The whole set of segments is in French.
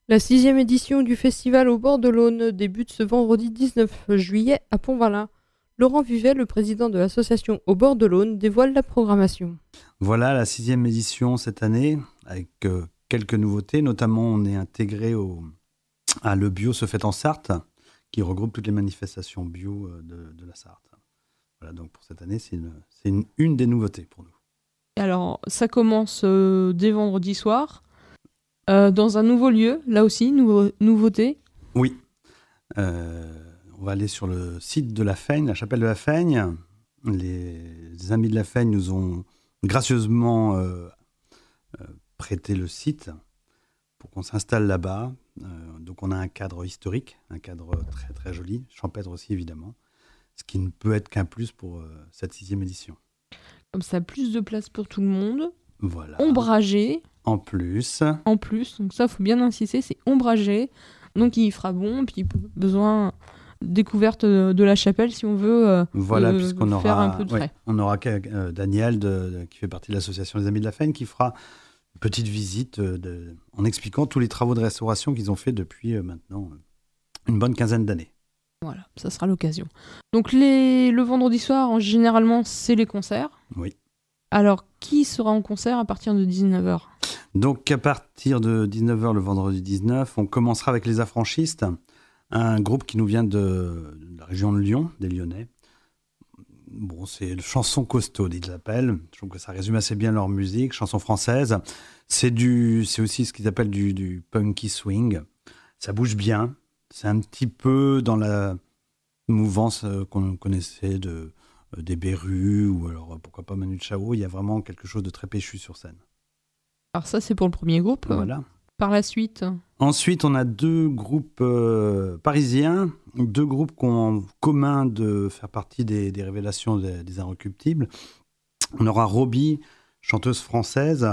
La 6e édition du festival au bord de l'Aune débute ce vendredi 19 juillet à Pont-Valin. Laurent Vivet, le président de l'association Au bord de l'Aune, dévoile la programmation. Voilà la 6e édition cette année, avec quelques nouveautés. Notamment, on est intégré à Le Bio se fait en Sarthe, qui regroupe toutes les manifestations bio de la Sarthe. Voilà, donc pour cette année, c'est une des nouveautés pour nous. Alors, ça commence dès vendredi soir, dans un nouveau lieu, là aussi, nouveauté. Oui, on va aller sur le site de la Feigne, la chapelle de la Feigne. Les amis de la Feigne nous ont gracieusement prêté le site pour qu'on s'installe là-bas. Donc on a un cadre historique, un cadre très très joli, champêtre aussi évidemment, ce qui ne peut être qu'un plus pour cette 6e édition. Comme ça, plus de place pour tout le monde. Voilà. Ombragé. En plus, donc ça, il faut bien insister, c'est ombragé. Donc il fera bon, puis besoin découverte de la chapelle si on veut puisqu'on faire aura, un peu de frais. On aura Daniel, qui fait partie de l'association des Amis de la Feigne, qui fera une petite visite en expliquant tous les travaux de restauration qu'ils ont fait depuis maintenant une bonne quinzaine d'années. Voilà, ça sera l'occasion. Donc le vendredi soir, généralement, c'est les concerts. Oui. Alors, qui sera en concert à partir de 19h ? Donc, à partir de 19h le vendredi 19, on commencera avec les Affranchistes, un groupe qui nous vient de la région de Lyon, des Lyonnais. Bon, c'est chanson costaud, ils l'appellent. Je trouve que ça résume assez bien leur musique, chanson française. C'est aussi ce qu'ils appellent du punky swing. Ça bouge bien. C'est un petit peu dans la mouvance qu'on connaissait des Berus ou alors pourquoi pas Manu Chao. Il y a vraiment quelque chose de très péchu sur scène. Alors ça, c'est pour le premier groupe. Voilà. Par la suite. Ensuite, on a 2 groupes parisiens, 2 groupes qui ont en commun de faire partie des révélations des Inrecuptibles. On aura Roby, chanteuse française,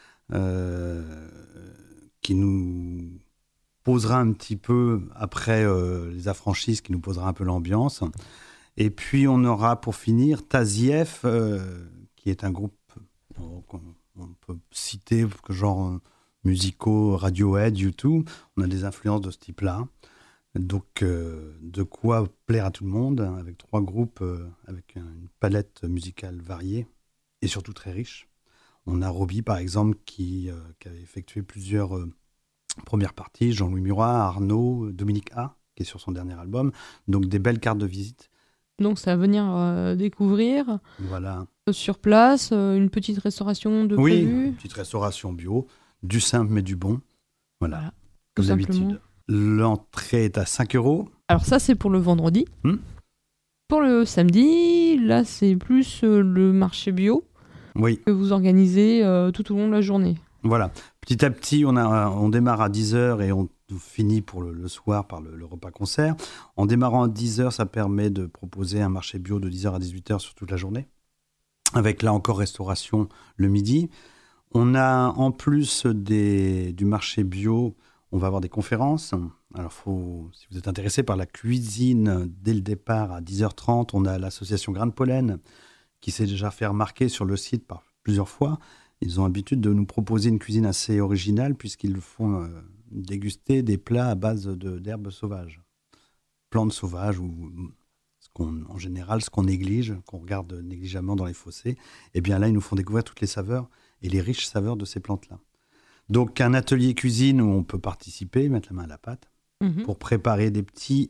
qui nous posera un petit peu après les Affranchistes, qui nous posera un peu l'ambiance. Et puis, on aura pour finir Tazieff, qui est un groupe qu'on peut citer, genre musicaux, Radiohead, U2. On a des influences de ce type-là. Donc, de quoi plaire à tout le monde, avec 3 groupes, avec une palette musicale variée et surtout très riche. On a Roby, par exemple, qui avait effectué plusieurs premières parties, Jean-Louis Murat, Arnaud, Dominique A, qui est sur son dernier album. Donc, des belles cartes de visite. Donc, ça va venir découvrir. Voilà. Sur place, une petite restauration de prévu. Oui, une petite restauration bio, du simple mais du bon. Voilà. Comme d'habitude. L'entrée est à 5 €. Alors ça, c'est pour le vendredi. Pour le samedi, là, c'est plus le marché bio que vous organisez tout au long de la journée. Voilà. Petit à petit, on démarre à 10h et on finit pour le soir par le repas-concert. En démarrant à 10h, ça permet de proposer un marché bio de 10h à 18h sur toute la journée, avec là encore restauration le midi. On a en plus du marché bio, on va avoir des conférences. Alors, si vous êtes intéressé par la cuisine, dès le départ à 10h30, on a l'association Grain de Pollen qui s'est déjà fait remarquer sur le site par plusieurs fois. Ils ont l'habitude de nous proposer une cuisine assez originale puisqu'ils font déguster des plats à base d'herbes sauvages, plantes sauvages ou en général ce qu'on néglige, qu'on regarde négligemment dans les fossés. Et bien là, ils nous font découvrir toutes les saveurs et les riches saveurs de ces plantes-là. Donc, un atelier cuisine où on peut participer, mettre la main à la pâte, pour préparer des petites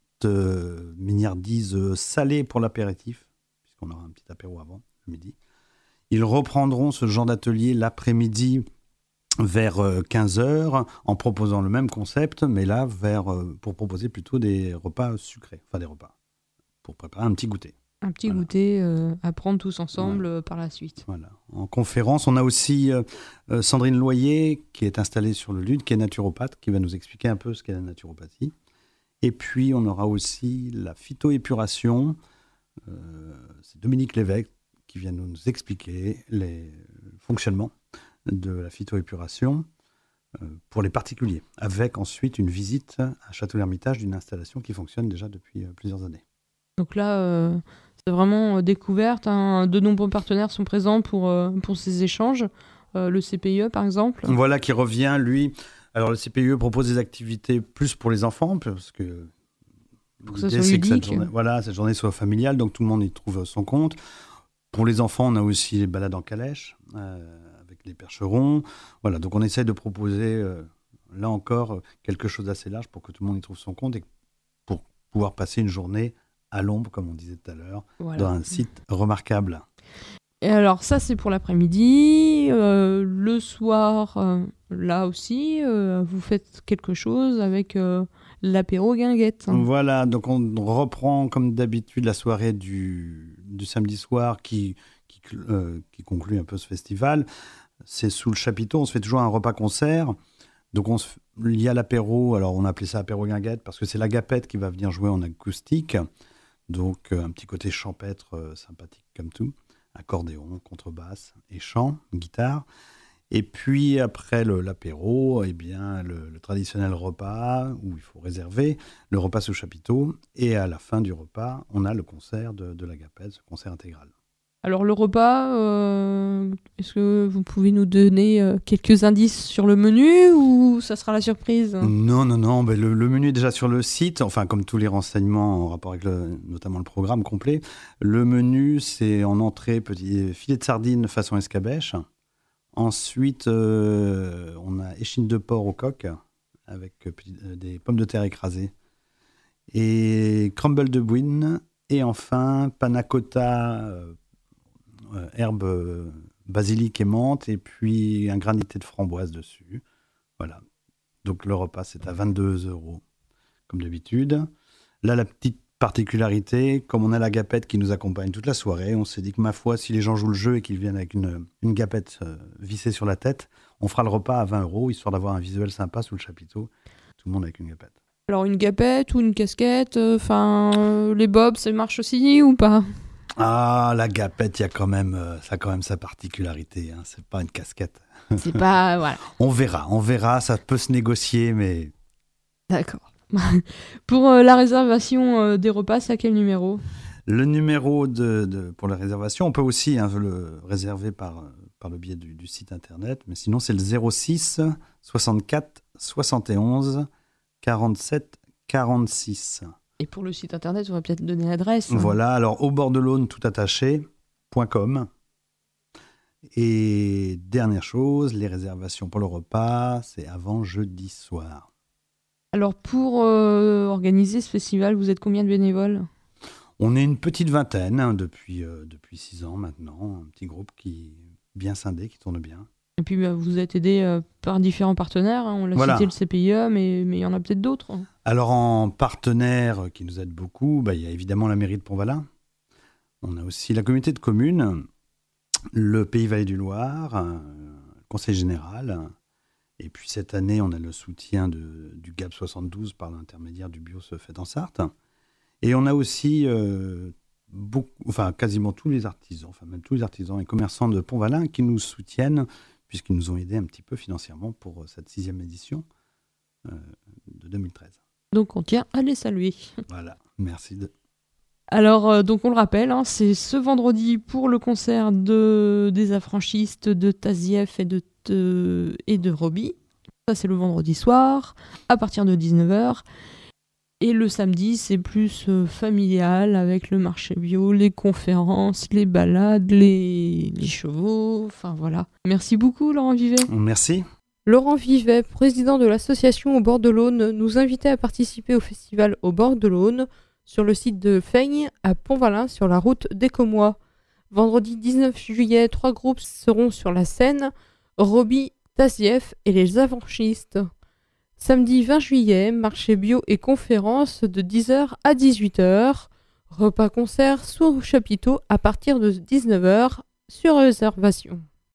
mignardises salées pour l'apéritif, puisqu'on aura un petit apéro avant, le midi. Ils reprendront ce genre d'atelier l'après-midi vers 15h en proposant le même concept, mais là, pour proposer plutôt des repas sucrés, enfin des repas, pour préparer un petit goûter. Un petit goûter à prendre tous ensemble par la suite. Voilà. En conférence, on a aussi Sandrine Loyer qui est installée sur le LUD, qui est naturopathe, qui va nous expliquer un peu ce qu'est la naturopathie. Et puis, on aura aussi la phytoépuration. C'est Dominique Lévesque qui vient nous expliquer le fonctionnement de la phytoépuration pour les particuliers, avec ensuite une visite à Château-l'Hermitage d'une installation qui fonctionne déjà depuis plusieurs années. Donc là, c'est vraiment découverte. De nombreux partenaires sont présents pour ces échanges. Le CPIE, par exemple. Voilà, qui revient, lui, Alors le CPUE propose des activités plus pour les enfants, parce que pour que ça soit ludique. Cette journée soit familiale, donc tout le monde y trouve son compte. Pour les enfants, on a aussi les balades en calèche, avec les percherons. Voilà, donc on essaie de proposer, là encore, quelque chose d'assez large pour que tout le monde y trouve son compte et pour pouvoir passer une journée à l'ombre, comme on disait tout à l'heure, dans un site remarquable. Et alors ça, c'est pour l'après-midi. Le soir, là aussi, vous faites quelque chose avec l'apéro guinguette. Voilà, donc on reprend comme d'habitude la soirée du samedi soir qui conclut un peu ce festival. C'est sous le chapiteau, on se fait toujours un repas-concert. Donc il y a l'apéro, alors on a appelé ça apéro guinguette parce que c'est la Gapette qui va venir jouer en acoustique. Donc un petit côté champêtre sympathique comme tout. Accordéon, contrebasse et chant, guitare. Et puis après l'apéro, eh bien, le traditionnel repas où il faut réserver, le repas sous chapiteau. Et à la fin du repas, on a le concert de la Gapette, ce concert intégral. Alors le repas, est-ce que vous pouvez nous donner quelques indices sur le menu ou ça sera la surprise ? Non, mais le menu est déjà sur le site, enfin comme tous les renseignements en rapport avec notamment le programme complet. Le menu, c'est en entrée, petit filet de sardines façon escabèche. Ensuite, on a échine de porc au coq avec des pommes de terre écrasées et crumble de bouine. Et enfin, panna cotta, herbe basilic et menthe, et puis un granité de framboise dessus. Voilà. Donc le repas, c'est à 22 €, comme d'habitude. Là, la petite particularité, comme on a la Gapette qui nous accompagne toute la soirée, on s'est dit que ma foi, si les gens jouent le jeu et qu'ils viennent avec une Gapette vissée sur la tête, on fera le repas à 20 €, histoire d'avoir un visuel sympa sous le chapiteau. Tout le monde avec une Gapette. Alors une Gapette ou une casquette, les bobs, ça marche aussi ou pas ? Ah, la Gapette, ça a quand même sa particularité. Hein. C'est pas une casquette. C'est pas... Voilà. On verra, ça peut se négocier, mais... D'accord. Pour la réservation des repas, c'est à quel numéro ? Le numéro pour la réservation, on peut aussi le réserver par le biais du site internet, mais sinon c'est le 06 64 71 47 46. Et pour le site internet, on va peut-être donner l'adresse. Voilà, alors au bord de l'Aune, tout attaché.com. Et dernière chose, les réservations pour le repas, c'est avant jeudi soir. Alors pour organiser ce festival, vous êtes combien de bénévoles ? On est une petite vingtaine depuis 6 ans maintenant, un petit groupe qui bien scindé, qui tourne bien. Et puis vous êtes aidé par différents partenaires, hein. On l'a cité, le CPIE, mais il y en a peut-être d'autres. Alors en partenaires qui nous aident beaucoup, il y a évidemment la mairie de Pont-Valin. On a aussi la communauté de communes, le Pays Vallée du Loir, le conseil général. Et puis cette année, on a le soutien du GAP 72 par l'intermédiaire du Bio se fait en Sarthe. Et on a aussi quasiment tous les artisans, même tous les artisans et commerçants de Pont-Valin qui nous soutiennent, puisqu'ils nous ont aidés un petit peu financièrement pour cette 6e édition de 2013. Donc on tient à les saluer. Voilà, merci. Alors, donc on le rappelle, hein, c'est ce vendredi pour le concert des affranchistes de Tazieff et de Roby. Ça, c'est le vendredi soir, à partir de 19h. Et le samedi, c'est plus familial, avec le marché bio, les conférences, les balades, les chevaux, enfin voilà. Merci beaucoup, Laurent Vivet. Merci. Laurent Vivet, président de l'association Au bord de l'Aune, nous invitait à participer au festival Au bord de l'Aune, sur le site de Feigne, à Pont-Valin, sur la route d'Écomois. Vendredi 19 juillet, 3 groupes seront sur la scène, Roby, Tazieff et les Avanchistes. Samedi 20 juillet, marché bio et conférence de 10h à 18h. Repas-concert sous chapiteau à partir de 19h sur réservation.